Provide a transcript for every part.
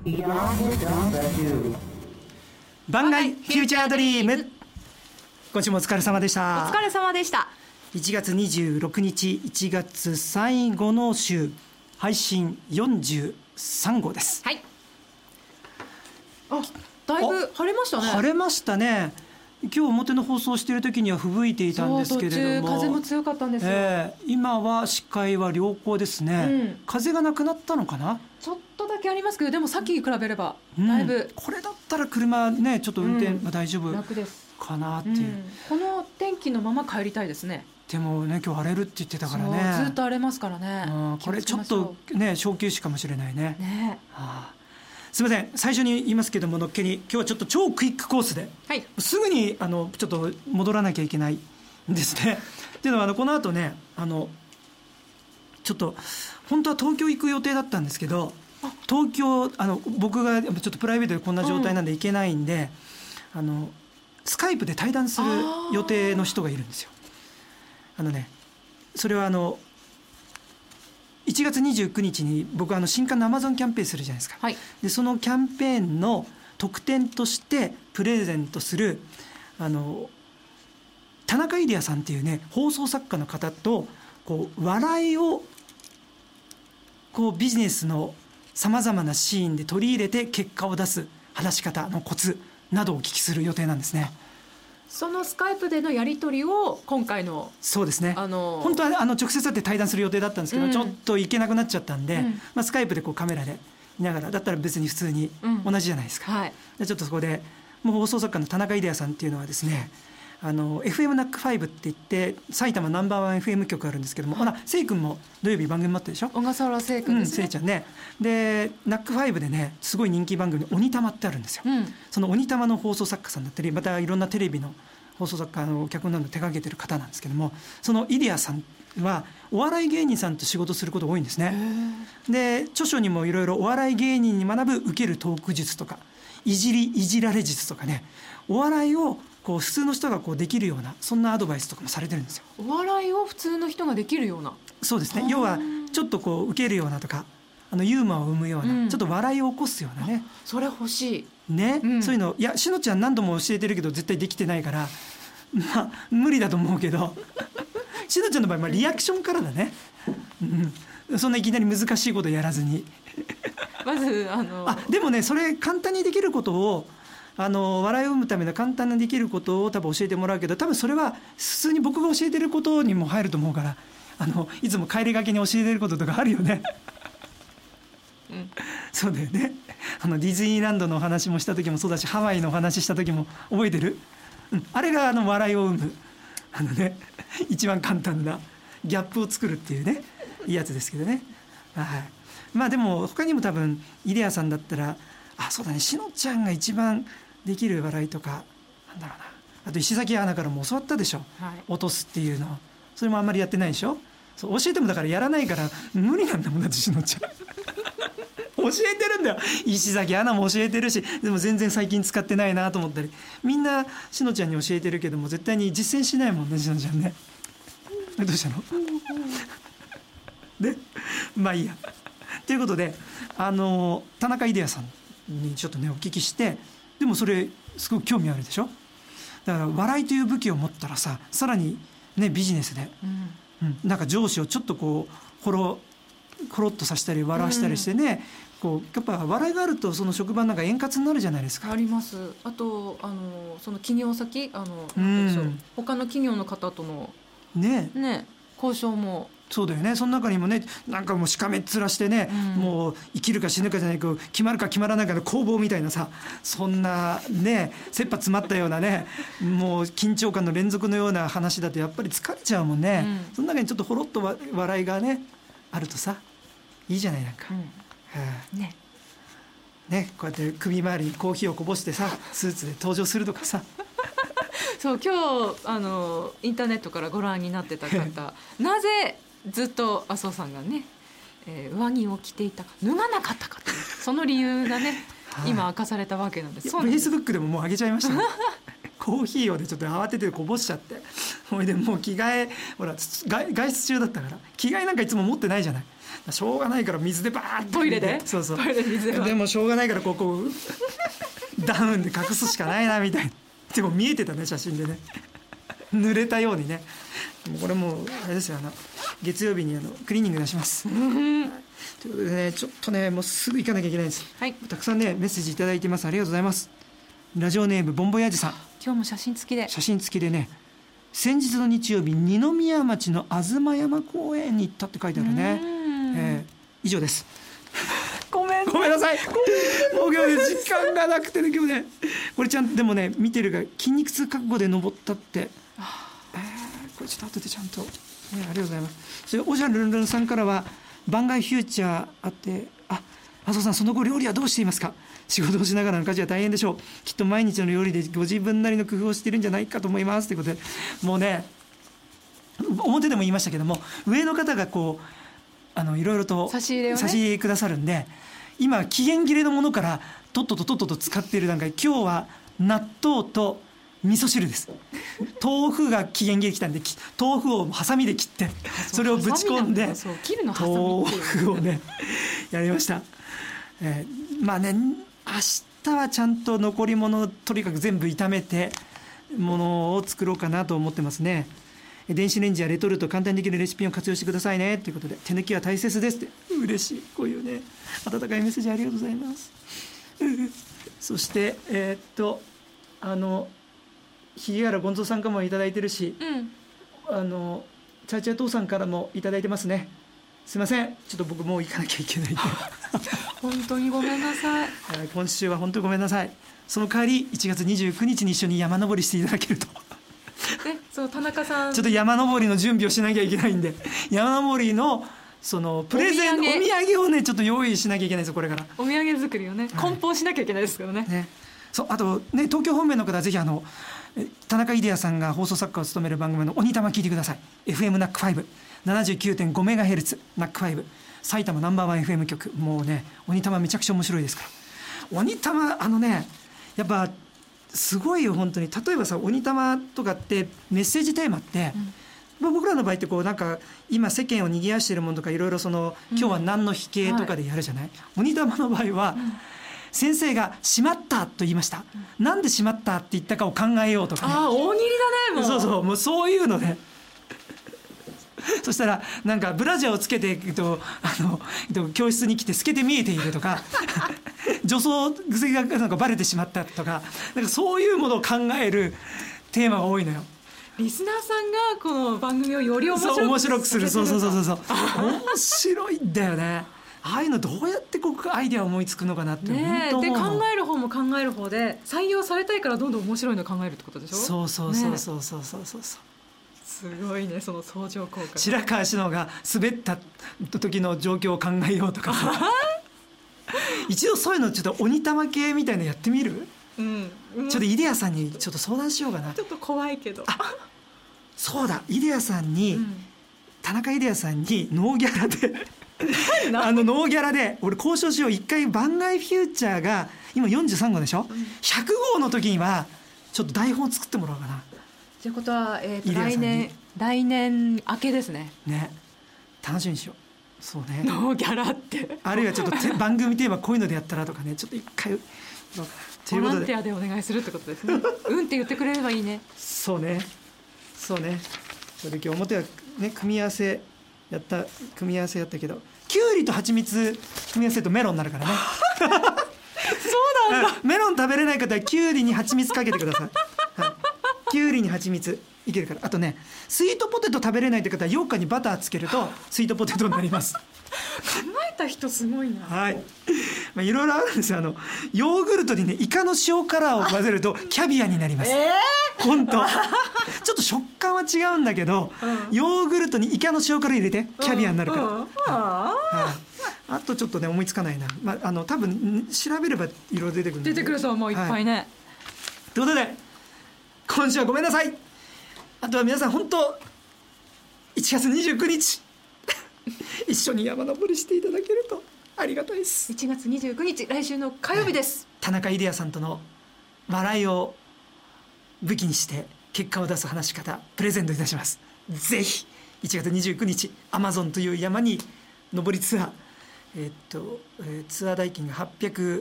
番外フューチャードリーム。今週もお疲れ様でした。 お疲れ様でした。 1月26日1月最後の週、配信43号です。 はい。あ、だいぶ晴れましたね。 晴れましたね。今日表の放送している時には吹雪いていたんですけれども、 風も強かったんですよ。 今は視界は良好ですね、風がなくなったのかな。 ちょっとだけありますけど、でもさっきに比べればだいぶ、 これだったら車ねちょっと運転が大丈夫楽ですかなっていう、 この天気のまま帰りたいですね。 でもね、今日荒れるって言ってたからね。 ずっと荒れますからね、 これちょっとね小休止かもしれないね。すみません、最初に言いますけども、のっけに今日はちょっと超クイックコースで、すぐにちょっと戻らなきゃいけないんですね。っていうのはこの後ねちょっと本当は東京行く予定だったんですけど、東京僕がちょっとプライベートでこんな状態なんで行けないんで、スカイプで対談する予定の人がいるんですよ。それは1月29日に僕新刊の Amazon キャンペーンするじゃないですか、でそのキャンペーンの特典としてプレゼントする田中イデアさんっていうね放送作家の方と笑いをビジネスのさまざまなシーンで取り入れて結果を出す話し方のコツなどをお聞きする予定なんですね。 そのスカイプでのやり取りを今回のそうですね、本当は直接会って対談する予定だったんですけど、ちょっと行けなくなっちゃったんで、スカイプでカメラで見ながらだったら別に普通に同じじゃないですか、でちょっとそこでもう放送作家の田中イデアさんっていうのはですね、FMNAC5 って言って埼玉ナンバーワン FM 局あるんですけども、せい君も土曜日番組待ってるでしょ。 小笠原せい君ですね、 せいちゃんね。で NAC5 でねすごい人気番組鬼玉ってあるんですよ、その鬼玉の放送作家さんだったり、またいろんなテレビの放送作家の脚本などを手掛けてる方なんですけども、そのイデアさんはお笑い芸人さんと仕事することが多いんですね。で著書にもいろいろお笑い芸人に学ぶ受けるトーク術とかいじられ術とかね、お笑いを普通の人ができるようなそんなアドバイスとかもされてるんですよ。 お笑いを普通の人ができるような。そうですね、 要はちょっと受けるようなとかユーモアを生むような、ちょっと笑いを起こすようなね。 それ欲しいね、そういうのしのちゃん何度も教えてるけど絶対できてないから無理だと思うけどしのちゃんの場合リアクションからだね、そんないきなり難しいことやらずにまずでもね、それ簡単にできることを笑いを生むための簡単にできることを多分教えてもらうけど、多分それは普通に僕が教えてることにも入ると思うから、いつも帰りがけに教えてることとかあるよねそうだよね。ディズニーランドのお話もした時もそうだし、ハワイのお話した時も覚えてる？あれが笑いを生む一番簡単なギャップを作るっていうね、いいやつですけどね。でも他にも多分イデアさんだったらそうだね、しのちゃんが一番できる笑いとかなんだろうな、あと石崎アナからも教わったでしょ、落とすっていうの。それもあんまりやってないでしょ。そう教えてもだからやらないから無理なんだもんだって、しのちゃん教えてるんだよ。石崎アナも教えてるし、でも全然最近使ってないなと思ったり、みんなしのちゃんに教えてるけども絶対に実践しないもんね、しのちゃんね。どうしたのでいいやということで田中イデアさんにちょっとねお聞きして、でもそれすごく興味あるでしょ。だから笑いという武器を持ったらさらにねビジネスで、なんか上司をちょっとコロッとさせたり笑わしたりしてね、やっぱ笑いがあるとその職場なんか円滑になるじゃないですか。 あります。あとその企業先なんでしょう、他の企業の方との交渉もそうだよね。その中にもね、なんかもうしかめっ面してね、もう生きるか死ぬかじゃないけど決まるか決まらないかの攻防みたいなさ、そんなね切羽詰まったようなね、もう緊張感の連続のような話だとやっぱり疲れちゃうもんね、その中にちょっとほろっと笑いがねあるとさいいじゃない。なんか、こうやって首周りにコーヒーをこぼしてさスーツで登場するとかさそう、今日インターネットからご覧になってた方なぜずっと麻生さんがね、上着を着ていたか脱がなかったかというその理由がね今明かされたわけなんです。 フェイスブックでももう上げちゃいましたねコーヒーをでちょっと慌ててこぼしちゃって、それでもう着替えほら外出中だったから着替えなんかいつも持ってないじゃない。 しょうがないから水でバーッとトイレでそうそうトイレで水ででもしょうがないからこうダウンで隠すしかないなみたいな。でも見えてたね写真でね濡れたようにね。もうこれもうあれですよ、月曜日にクリーニング出します、はい、ということでね、ちょっとねもうすぐ行かなきゃいけないんです、 はい、 たくさんねメッセージいただいてます。ありがとうございます。ラジオネームボンボヤージさん、 今日も写真付きでね、 先日の日曜日二宮町の東山公園に行ったって書いてあるね。以上です。ごめんなさい。もう今日ね時間がなくてね、今日ねこれちゃんとでもね見てるが筋肉痛覚悟で登ったって、これちょっと後でちゃんと、ありがとうございます。それおじゃるんるんさんからは番外フューチャーあって、麻生さんその後料理はどうしていますか。仕事をしながらの家事は大変でしょう。きっと毎日の料理でご自分なりの工夫をしているんじゃないかと思いますということで、もうね表でも言いましたけども、上の方がこういろいろと差し入れをね差し入れくださるんで、今期限切れのものからとっとと使っている段階。今日は納豆と味噌汁です。豆腐が期限切れ来たんで豆腐をハサミで切ってそれをぶち込んで豆腐をねやりました。まあね明日はちゃんと残り物をとにかく全部炒めてものを作ろうかなと思ってますね。電子レンジやレトルト簡単にできるレシピを活用してくださいねということで、手抜きは大切ですって。嬉しい、こういうね温かいメッセージありがとうございます。そしてひげがらゴンゾーさんからもいただいてるし、チャーチャー父さんからもいただいてますね。すいません、ちょっと僕もう行かなきゃいけないんで本当にごめんなさい。 今週は本当にごめんなさい。その代わり1月29日に一緒に山登りしていただけるとそう田中さんちょっと山登りの準備をしなきゃいけないんで、山登りのそのプレゼンお土産をねちょっと用意しなきゃいけないですよ。これからお土産作りをね梱包しなきゃいけないですからね。 そう、あとね東京方面の方はぜひ田中秀也さんが放送作家を務める番組の鬼玉聞いてください。 FM ナック 579.5MHz ナック5、埼玉ナンバーワン FM 局。もうね鬼玉めちゃくちゃ面白いですから。鬼玉やっぱすごいよ本当に。例えばさ鬼玉とかってメッセージテーマって、僕らの場合ってこうなんか今世間を賑わしているものとかいろいろ今日は何の日系とかでやるじゃない、鬼玉の場合は、先生がしまったと言いました、なんでしまったって言ったかを考えようとかね。 大喜利だね。もうもうそういうのねそしたらなんかブラジャーをつけて教室に来て透けて見えているとか女装癖がなんかバレてしまったとか、なんかそういうものを考えるテーマが多いのよ。 リスナーさんがこの番組をより面白くする。 そう面白いんだよね。ああいうのどうやってアイデア思いつくのかなってね。で考える方も考える方で採用されたいからどんどん面白いの考えるってことでしょ。 そうすごいね、その相乗効果。 白川志乃が滑った時の状況を考えようとか一度そういうのちょっと鬼玉系みたいなのやってみる？ちょっとイデアさんにちょっと相談しようかな。 ちょっと怖いけど。 そうだ、イデアさんに、田中イデアさんにノーギャラでノーギャラで俺交渉しよう。一回番外フューチャーが今43号でしょ、100号の時にはちょっと台本作ってもらおうかな。 ということは、来年明けですね。 楽しみにしよう。そうね、 ノーギャラってあるいはちょっと番組テーマこういうのでやったらとかね、ちょっと一回ボランティアでお願いするってことですね。うんって言ってくれればいいね。 そうね。それで今日表はね組み合わせやったけど、きゅうりと蜂蜜組み合わせるとメロンになるからねそうなんだ、 メロン食べれない方はきゅうりに蜂蜜かけてください、きゅうりに蜂蜜いけるから。あとねスイートポテト食べれないって方は羊羹にバターつけるとスイートポテトになります考えた人すごいな。 いろいろあるんですよ。ヨーグルトにねイカの塩辛を混ぜるとキャビアになります。本当ちょっと食感は違うんだけど、ヨーグルトにイカの塩辛入れてキャビアになるから、あとちょっとね思いつかないな、多分調べればいろいろ出てくる出てくると思う、いっぱいね。 ということで今週はごめんなさい。あとは皆さん本当1月29日一緒に山登りしていただけるとありがたいです。 1月29日来週の火曜日です、 田中イデアさんとの笑いを武器にして結果を出す話し方プレゼントいたします。ぜひ1月29日 Amazon という山に上りツアー、ツアー代金が882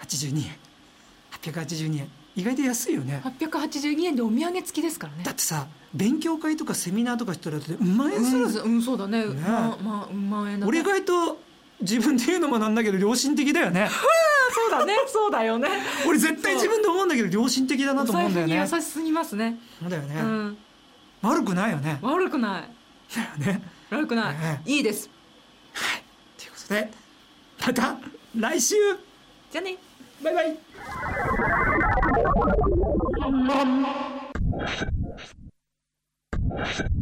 円意外と安いよね。 882円でお土産付きですからね。 だってさ勉強会とかセミナーとかしたらだって1万円する、 そうだね。まあ1万円だね。 俺意外と自分で言うのもなんだけど良心的だよねそうだね、そうだよね。 俺絶対自分で思うんだけど良心的だなと思うんだよね。 お財布に優しすぎますね。 そうだよね、悪くないよね。 悪くないだよね。 悪くない、いいです。 はい、ということでまた来週。 じゃあね、 バイバイ。you